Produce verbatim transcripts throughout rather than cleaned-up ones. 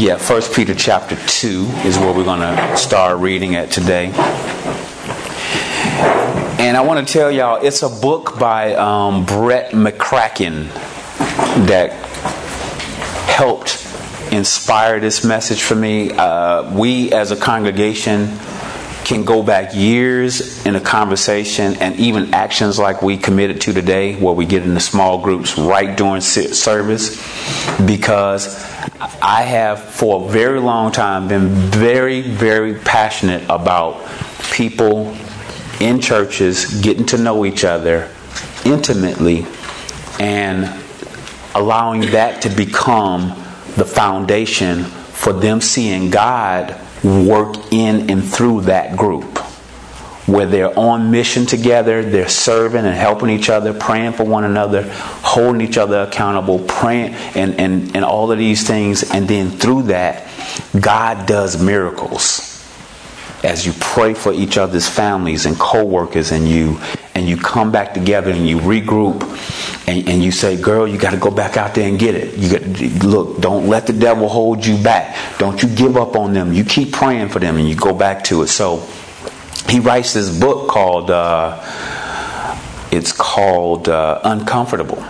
Yeah, First Peter chapter two is where we're going to start reading at today. And I want to tell y'all, it's a book by um, Brett McCracken that helped inspire this message for me. Uh, we as a congregation can go back years in a conversation and even actions like we committed to today, where we get into small groups right during service, because I have for a very long time been very, very passionate about people in churches getting to know each other intimately and allowing that to become the foundation for them seeing God work in and through that group, where they're on mission together, they're serving and helping each other, praying for one another, holding each other accountable, praying and, and, and all of these things. And then through that, God does miracles as you pray for each other's families and co-workers, and you and you come back together and you regroup and, and you say, girl, you got to go back out there and get it. You got, look, don't let the devil hold you back. Don't you give up on them. You keep praying for them and you go back to it. So he writes this book called, uh, it's called uh, Uncomfortable.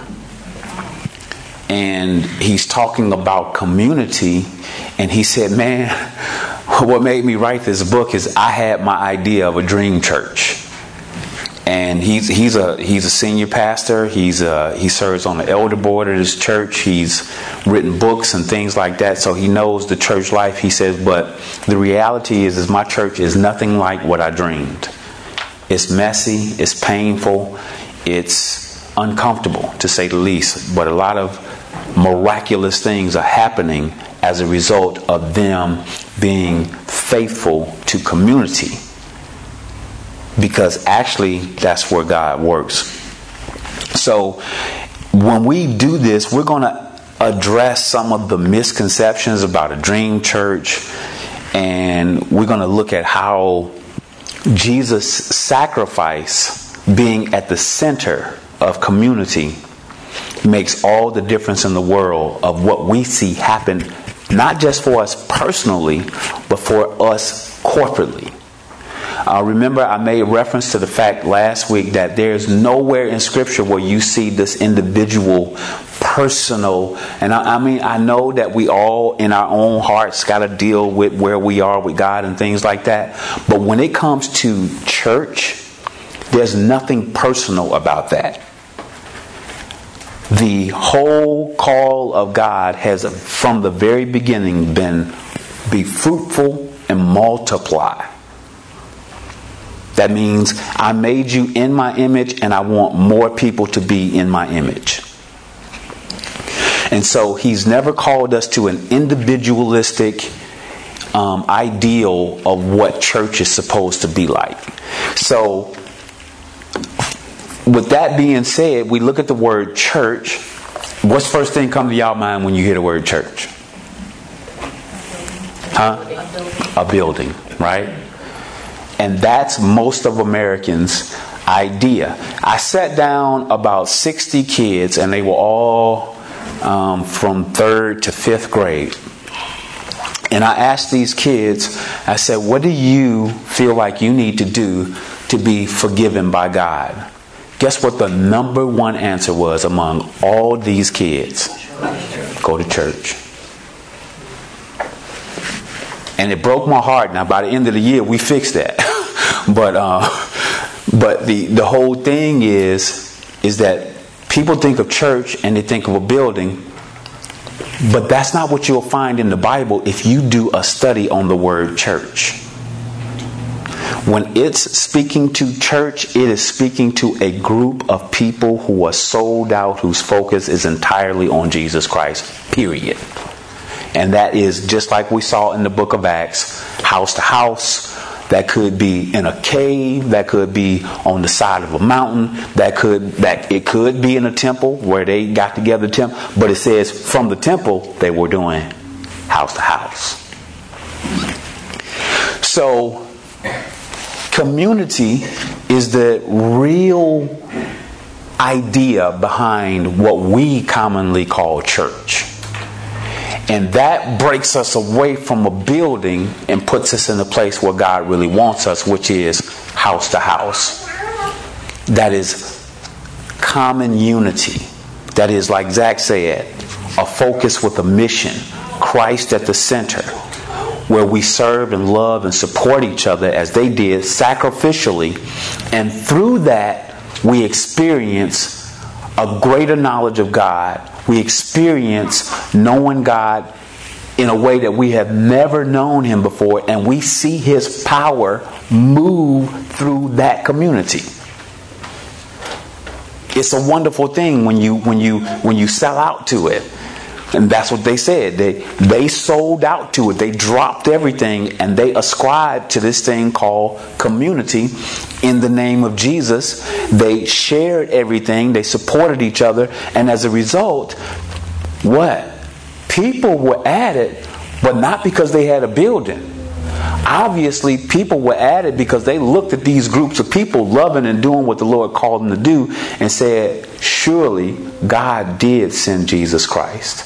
And he's talking about community. And he said, man, what made me write this book is I had my idea of a dream church. And he's he's a he's a senior pastor. He's a, he serves on the elder board of this church. He's written books and things like that. So he knows the church life. He says, but the reality is, is my church is nothing like what I dreamed. It's messy. It's painful. It's uncomfortable, to say the least. But a lot of miraculous things are happening as a result of them being faithful to community. Because actually, that's where God works. So when we do this, we're going to address some of the misconceptions about a dream church. And we're going to look at how Jesus' sacrifice, being at the center of community, makes all the difference in the world of what we see happen, not just for us personally, but for us corporately. Uh, remember, I made reference to the fact last week that there's nowhere in Scripture where you see this individual, personal, and I, I mean, I know that we all in our own hearts got to deal with where we are with God and things like that. But when it comes to church, there's nothing personal about that. The whole call of God has, from the very beginning, been be fruitful and multiply. That means I made you in my image and I want more people to be in my image. And so he's never called us to an individualistic um, ideal of what church is supposed to be like. So with that being said, we look at the word church. What's the first thing come to y'all mind when you hear the word church? Huh? A building, right? And that's most of Americans' idea. I sat down about sixty kids, and they were all um, from third to fifth grade. And I asked these kids, I said, what do you feel like you need to do to be forgiven by God? Guess what the number one answer was among all these kids? Go to church. And it broke my heart. Now, by the end of the year, we fixed that. but uh, but the, the whole thing is, is that people think of church and they think of a building. But that's not what you'll find in the Bible if you do a study on the word church. When it's speaking to church, it is speaking to a group of people who are sold out, whose focus is entirely on Jesus Christ, period. And that is just like we saw in the book of Acts, house to house. That could be in a cave. That could be on the side of a mountain. That could that it could be in a temple where they got together. Temple, but it says from the temple they were doing house to house. So community is the real idea behind what we commonly call church. And that breaks us away from a building and puts us in a place where God really wants us, which is house to house. That is common unity. That is, like Zach said, a focus with a mission, Christ at the center, where we serve and love and support each other as they did sacrificially. And through that, we experience a greater knowledge of God. We experience knowing God in a way that we have never known Him before, and we see His power move through that community. It's a wonderful thing when you when you when you sell out to it. And that's what they said. They they sold out to it. They dropped everything and they ascribed to this thing called community in the name of Jesus. They shared everything. They supported each other. And as a result, what? People were added, but not because they had a building. Obviously, people were added because they looked at these groups of people loving and doing what the Lord called them to do and said, surely God did send Jesus Christ.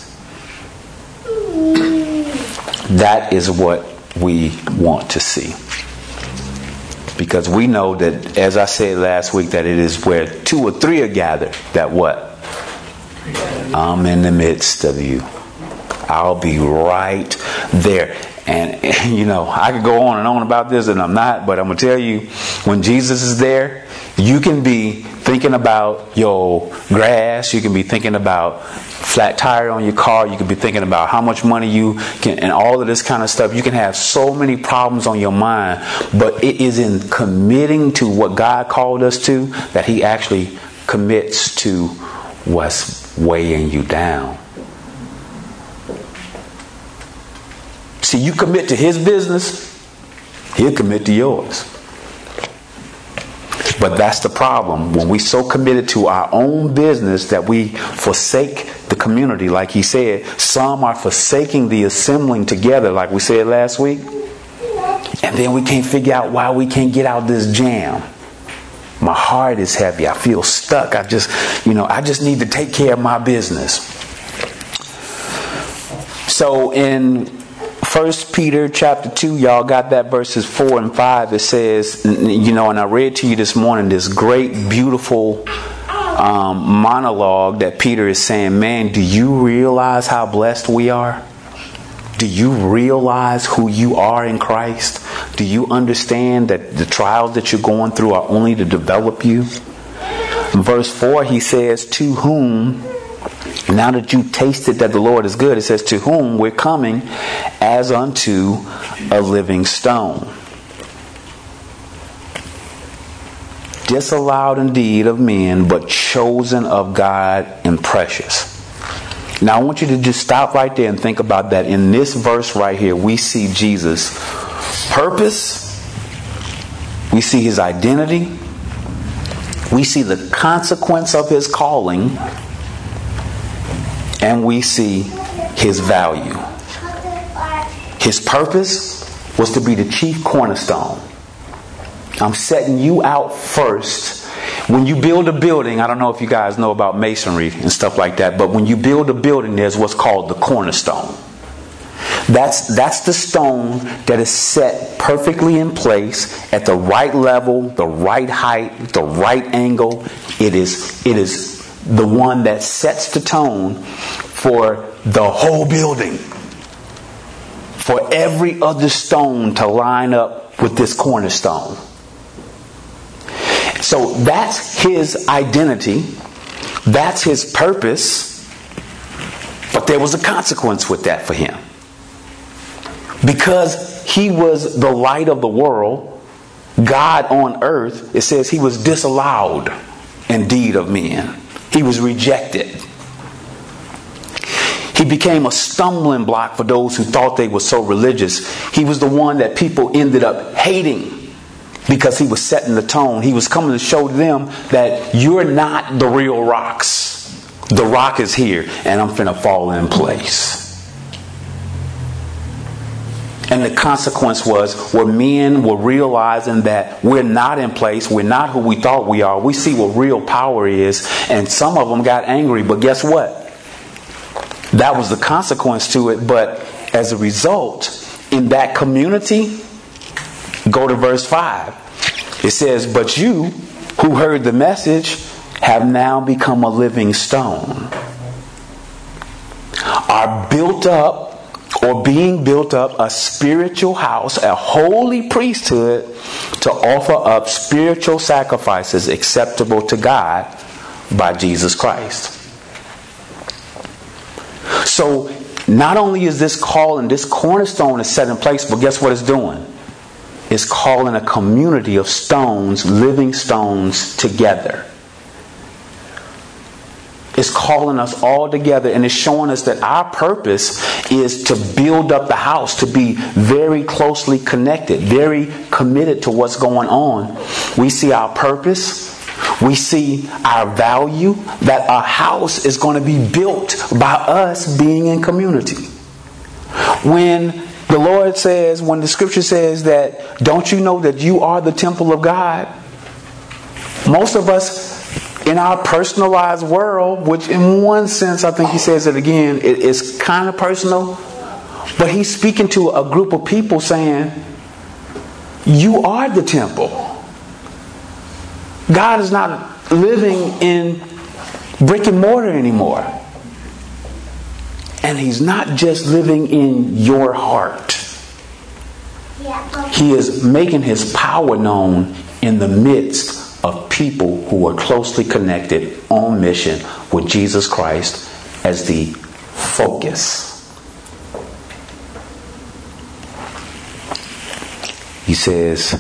That is what we want to see. Because we know that, as I said last week, that it is where two or three are gathered, that what? I'm in the midst of you. I'll be right there. And, you know, I could go on and on about this, and I'm not, but I'm going to tell you, when Jesus is there, you can be thinking about your grass, you can be thinking about flat tire on your car, you can be thinking about how much money you can, and all of this kind of stuff. You can have so many problems on your mind, but it is in committing to what God called us to that He actually commits to what's weighing you down. See, you commit to His business, He'll commit to yours. But that's the problem. When we so committed to our own business that we forsake the community, like he said, some are forsaking the assembling together, like we said last week. And then we can't figure out why we can't get out this jam. My heart is heavy. I feel stuck. I just, you know, I just need to take care of my business. So in First Peter chapter two, y'all got that, verses four and five. It says, you know, and I read to you this morning this great, beautiful um, monologue that Peter is saying, man, do you realize how blessed we are? Do you realize who you are in Christ? Do you understand that the trials that you're going through are only to develop you? In verse four, he says, to whom, now that you tasted that the Lord is good, it says, to whom we're coming as unto a living stone, disallowed indeed of men, but chosen of God and precious. Now I want you to just stop right there and think about that. In this verse right here, we see Jesus' purpose, we see His identity, we see the consequence of His calling, and we see His value. His purpose was to be the chief cornerstone. I'm setting you out first. When you build a building, I don't know if you guys know about masonry and stuff like that, but when you build a building, there's what's called the cornerstone. That's that's the stone that is set perfectly in place at the right level, the right height, the right angle. It is it is the one that sets the tone for the whole building. For every other stone to line up with this cornerstone. So that's His identity. That's His purpose. But there was a consequence with that for Him. Because He was the light of the world, God on earth, it says He was disallowed indeed of men. He was rejected. He became a stumbling block for those who thought they were so religious. He was the one that people ended up hating because he was setting the tone. He was coming to show them that you're not the real rocks. The rock is here and I'm finna fall in place. And the consequence was where men were realizing that we're not in place. We're not who we thought we are. We see what real power is. And some of them got angry. But guess what? That was the consequence to it. But as a result, in that community, go to verse five. It says, but you who heard the message have now become a living stone, are built up or being built up a spiritual house, a holy priesthood, to offer up spiritual sacrifices acceptable to God by Jesus Christ. So not only is this call and this cornerstone is set in place, but guess what it's doing? It's calling a community of stones, living stones, together. It's calling us all together, and it's showing us that our purpose is to build up the house, to be very closely connected, very committed to what's going on. We see our purpose. We see our value, that our house is going to be built by us being in community. When the Lord says, when the scripture says that, don't you know that you are the temple of God? Most of us in our personalized world, which in one sense, I think he says it again, it is kind of personal, but he's speaking to a group of people saying, you are the temple. God is not living in brick and mortar anymore. And he's not just living in your heart. He is making his power known in the midst of people who are closely connected on mission with Jesus Christ as the focus. He says,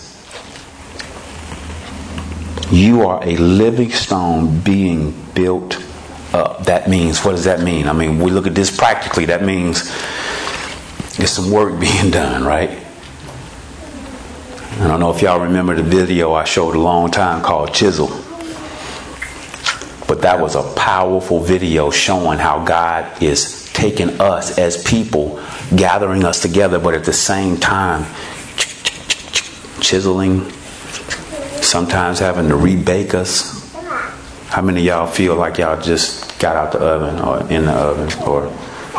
you are a living stone being built up. That means, what does that mean? I mean, we look at this practically. That means there's some work being done, right? I don't know if y'all remember the video I showed a long time called Chisel. But that was a powerful video showing how God is taking us as people, gathering us together, but at the same time, chiseling, sometimes having to rebake us. How many of y'all feel like y'all just got out the oven or in the oven? Or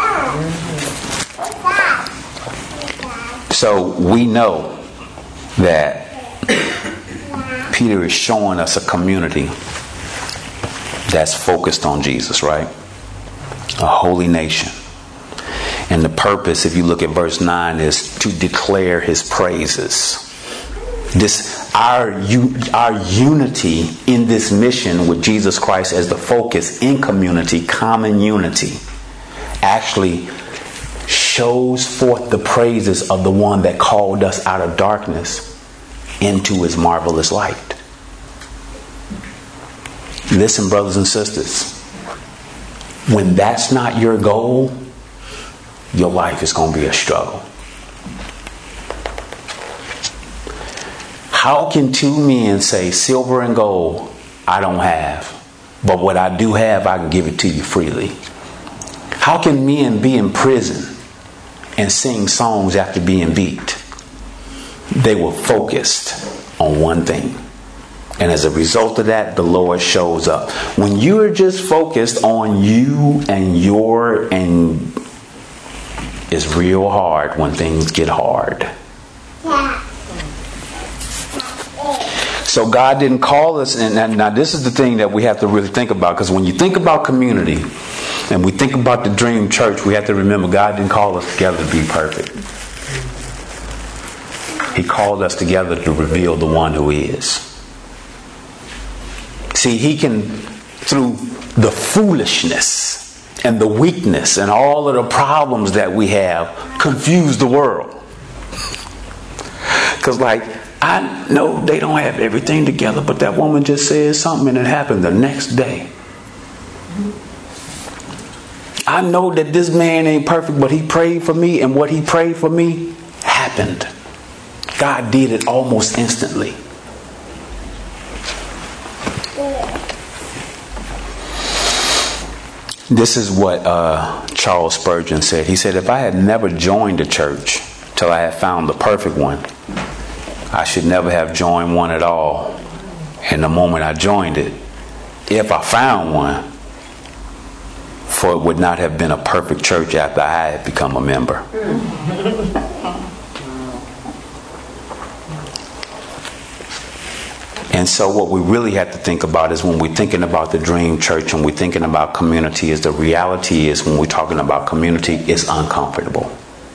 so we know that Peter is showing us a community that's focused on Jesus, right? A holy nation. And the purpose, if you look at verse nine, is to declare his praises. This our our unity in this mission with Jesus Christ as the focus in community, common unity, actually shows forth the praises of the one that called us out of darkness into his marvelous light. Listen, brothers and sisters, when that's not your goal, your life is going to be a struggle. How can two men say, silver and gold I don't have, but what I do have I can give it to you freely? How can men be in prison and sing songs after being beat? They were focused on one thing. And as a result of that, the Lord shows up. When you are just focused on you and your, and it's real hard when things get hard. So God didn't call us, and now this is the thing that we have to really think about, because when you think about community and we think about the dream church, we have to remember God didn't call us together to be perfect. He called us together to reveal the one who is. See, he can, through the foolishness and the weakness and all of the problems that we have, confuse the world. Because like, I know they don't have everything together, but that woman just said something and it happened the next day. I know that this man ain't perfect, but he prayed for me, and what he prayed for me happened. God did it almost instantly. This is what uh, Charles Spurgeon said. He said, if I had never joined a church till I had found the perfect one, I should never have joined one at all. And the moment I joined it, if I found one, for it would not have been a perfect church after I had become a member. And so what we really have to think about is when we're thinking about the dream church and we're thinking about community, is the reality is when we're talking about community, it's uncomfortable.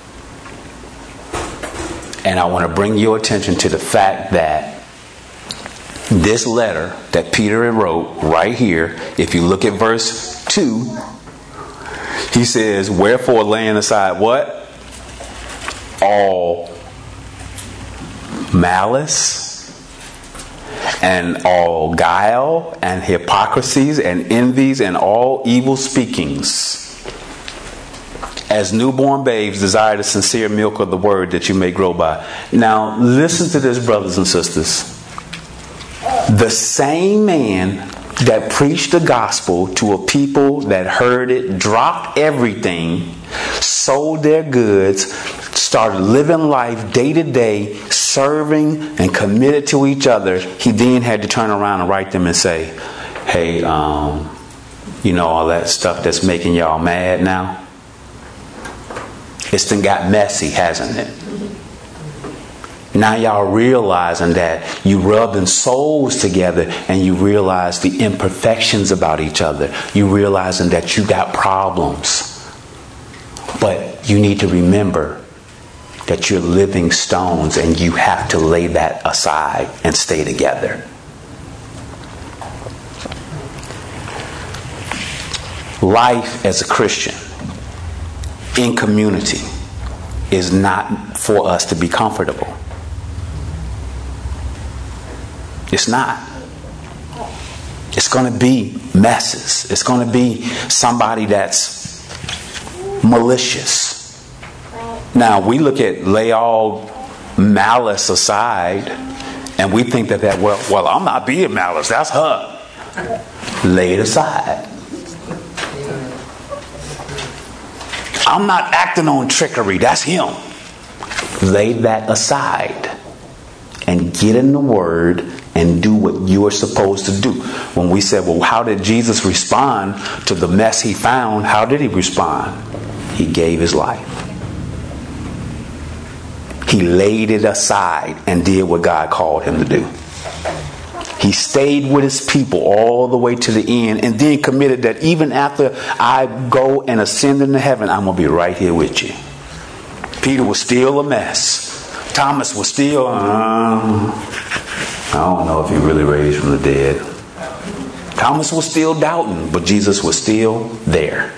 And I want to bring your attention to the fact that this letter that Peter wrote right here, if you look at verse two, he says, wherefore laying aside what? All malice and all guile and hypocrisies and envies and all evil speakings. As newborn babes desire the sincere milk of the word that you may grow by. Now listen to this, brothers and sisters. The same man that preached the gospel to a people that heard it, dropped everything, sold their goods, started living life day to day, serving and committed to each other, he then had to turn around and write them and say, hey, um, you know all that stuff that's making y'all mad now? It's done got messy, hasn't it? Now y'all realizing that you rubbing souls together and you realize the imperfections about each other. You realizing that you got problems. But you need to remember that you're living stones and you have to lay that aside and stay together. Life as a Christian in community is not for us to be comfortable. It's not. It's going to be messes. It's going to be somebody that's malicious. Now, we look at lay all malice aside and we think that, that well, well, I'm not being malice. That's her. Lay it aside. I'm not acting on trickery. That's him. Lay that aside and get in the word and do what you are supposed to do. When we said, well, how did Jesus respond to the mess he found? How did he respond? He gave his life. He laid it aside and did what God called him to do. He stayed with his people all the way to the end and then committed that even after I go and ascend into heaven, I'm going to be right here with you. Peter was still a mess. Thomas was still, um, I don't know if he really raised from the dead. Thomas was still doubting, but Jesus was still there.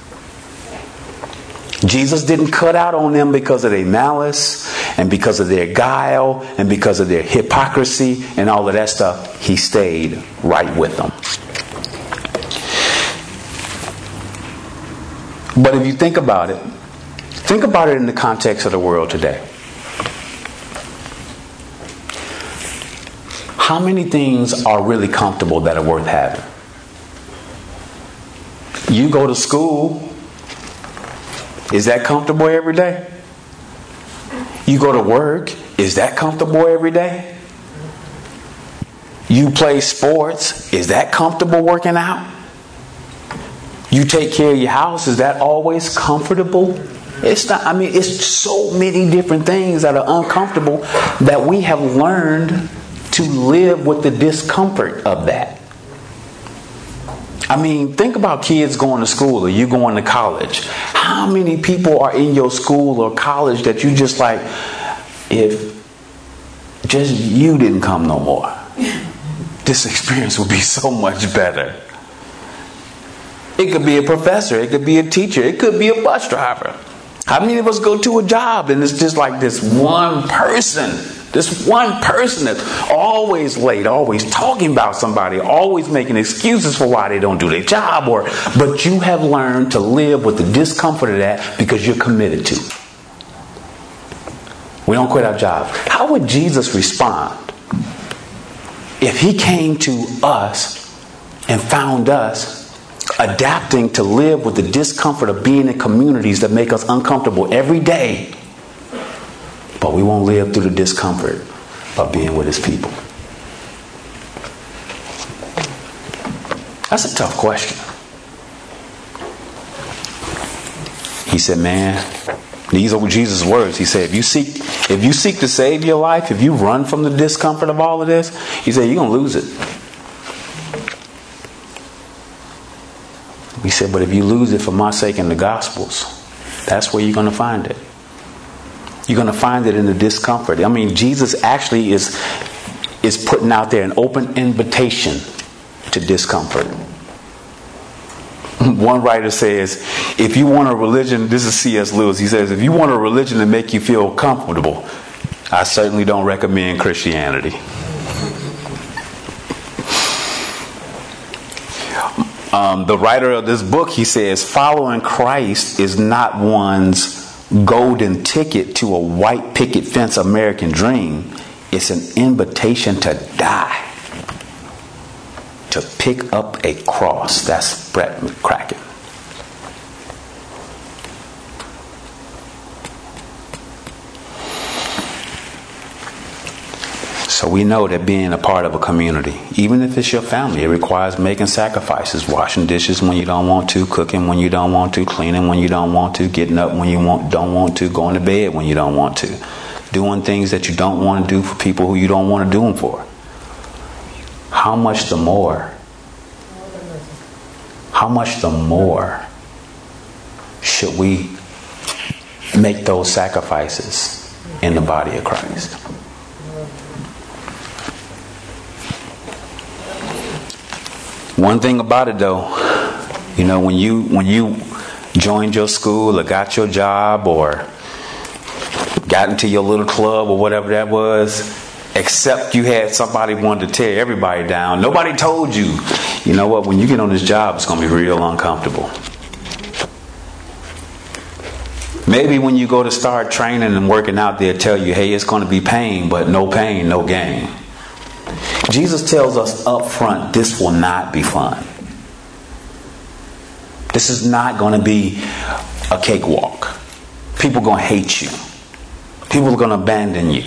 Jesus didn't cut out on them because of their malice and because of their guile and because of their hypocrisy and all of that stuff. He stayed right with them. But if you think about it, think about it in the context of the world today. How many things are really comfortable that are worth having? You go to school. Is that comfortable every day? You go to work. Is that comfortable every day? You play sports. Is that comfortable working out? You take care of your house. Is that always comfortable? It's not. I mean, it's so many different things that are uncomfortable that we have learned to live with the discomfort of that. I mean, think about kids going to school or you going to college. How many people are in your school or college that you just like, if just you didn't come no more, this experience would be so much better. It could be a professor. It could be a teacher. It could be a bus driver. How many of us go to a job and it's just like this one person, this one person that's always late, always talking about somebody, always making excuses for why they don't do their job, or but you have learned to live with the discomfort of that because you're committed to it. We don't quit our jobs. How would Jesus respond if he came to us and found us adapting to live with the discomfort of being in communities that make us uncomfortable every day, but we won't live through the discomfort of being with his people? That's a tough question. He said, man, these are Jesus' words. He said, if you seek, if you seek to save your life, if you run from the discomfort of all of this, he said, you're going to lose it. He said, but if you lose it for my sake in the Gospels, that's where you're going to find it. You're going to find it in the discomfort. I mean, Jesus actually is, is putting out there an open invitation to discomfort. One writer says, if you want a religion, this is C S Lewis, he says, if you want a religion to make you feel comfortable, I certainly don't recommend Christianity. Um, the writer of this book, he says, following Christ is not one's golden ticket to a white picket fence American dream. It's an invitation to die. To pick up a cross. That's Brett McCracken. So we know that being a part of a community, even if it's your family, it requires making sacrifices, washing dishes when you don't want to, cooking when you don't want to, cleaning when you don't want to, getting up when you want, don't want to, going to bed when you don't want to, doing things that you don't want to do for people who you don't want to do them for. How much the more, how much the more should we make those sacrifices in the body of Christ? One thing about it though, you know, when you when you joined your school or got your job or got into your little club or whatever that was, except you had somebody wanted to tear everybody down. Nobody told you, you know what, when you get on this job, it's going to be real uncomfortable. Maybe when you go to start training and working out, they'll tell you, hey, it's going to be pain, but no pain, no gain. Jesus tells us up front, this will not be fun. This is not going to be a cakewalk. People are going to hate you. People are going to abandon you.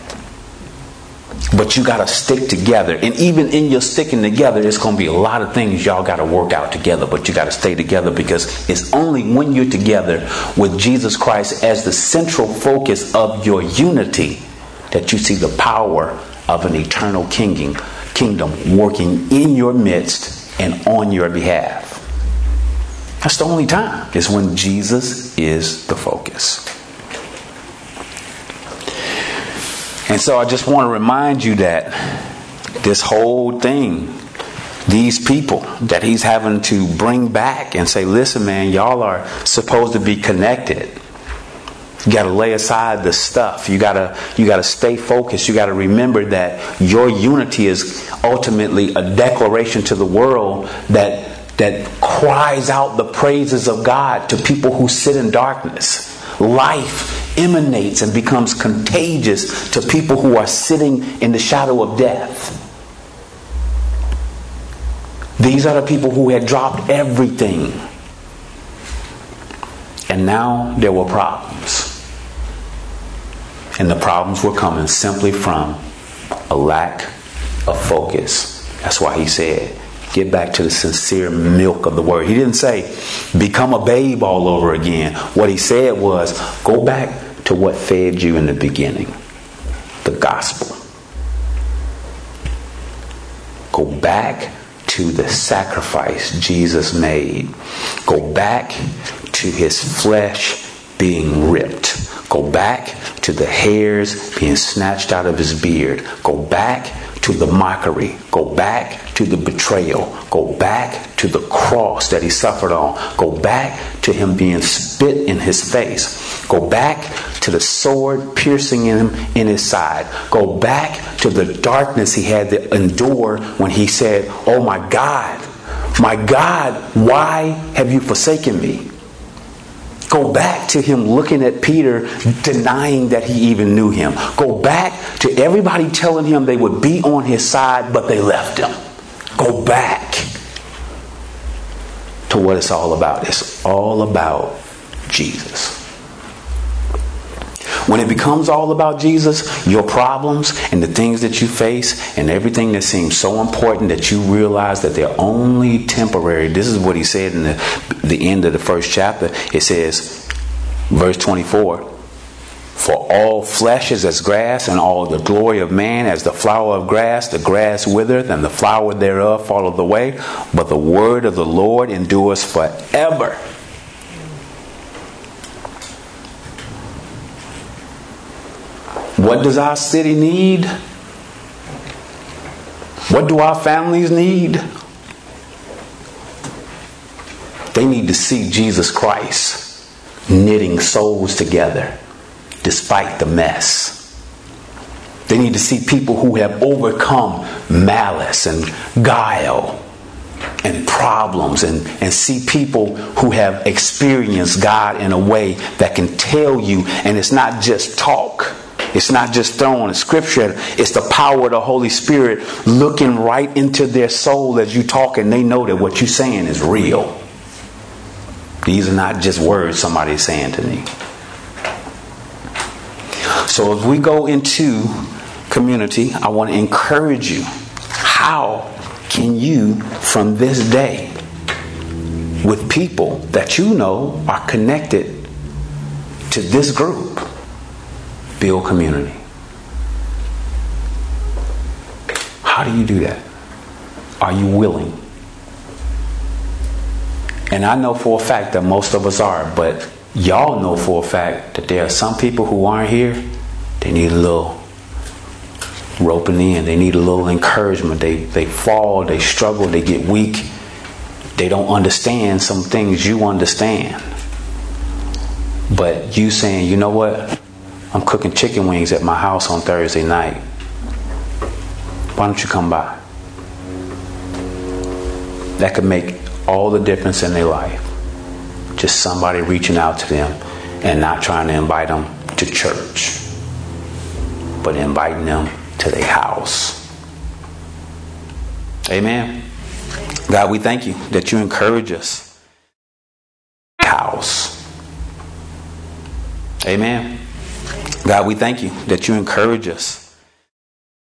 But you got to stick together. And even in your sticking together, there's going to be a lot of things y'all got to work out together. But you got to stay together, because it's only when you're together with Jesus Christ as the central focus of your unity that you see the power of an eternal kingdom, kingdom working in your midst and on your behalf. That's the only time. It's when Jesus is the focus. And so I just want to remind you that this whole thing, these people that he's having to bring back and say, listen, man, y'all are supposed to be connected. You got to lay aside the stuff. You got to you got to stay focused. You got to remember that your unity is ultimately a declaration to the world that that cries out the praises of God to people who sit in darkness. Life emanates and becomes contagious to people who are sitting in the shadow of death. These are the people who had dropped everything. And now there were problems. And the problems were coming simply from a lack of focus. That's why he said, get back to the sincere milk of the word. He didn't say, become a babe all over again. What he said was, go back to what fed you in the beginning. The gospel. Go back to the sacrifice Jesus made. Go back to his flesh being ripped. Go back to the hairs being snatched out of his beard. Go back to the mockery. Go back to the betrayal. Go back to the cross that he suffered on. Go back to him being spit in his face. Go back to the sword piercing him in his side. Go back to the darkness he had to endure when he said, oh my God, my God, why have you forsaken me? Go back to him looking at Peter, denying that he even knew him. Go back to everybody telling him they would be on his side, but they left him. Go back to what it's all about. It's all about Jesus. When it becomes all about Jesus, your problems and the things that you face and everything that seems so important that you realize that they're only temporary. This is what he said in the, the end of the first chapter. It says, Verse twenty-four. For all flesh is as grass, and all the glory of man as the flower of grass. The grass withereth, and the flower thereof falleth away. But the word of the Lord endures forever. What does our city need? What do our families need? They need to see Jesus Christ knitting souls together despite the mess. They need to see people who have overcome malice and guile and problems, and, and see people who have experienced God in a way that can tell you, and it's not just talk. It's not just throwing a scripture. It's the power of the Holy Spirit looking right into their soul as you talk, and they know that what you're saying is real. These are not just words somebody's saying to me. So as we go into community, I want to encourage you. How can you, from this day, with people that you know are connected to this group, build community? How do you do that? Are you willing? And I know for a fact that most of us are, but y'all know for a fact that there are some people who aren't here. They need a little roping in. They need a little encouragement. They they fall, they struggle, they get weak. They don't understand some things you understand. But you saying, you know what? I'm cooking chicken wings at my house on Thursday night. Why don't you come by? That could make all the difference in their life. Just somebody reaching out to them and not trying to invite them to church, but inviting them to their house. Amen. God, we thank you that you encourage us. House. Amen. God, we thank you that you encourage us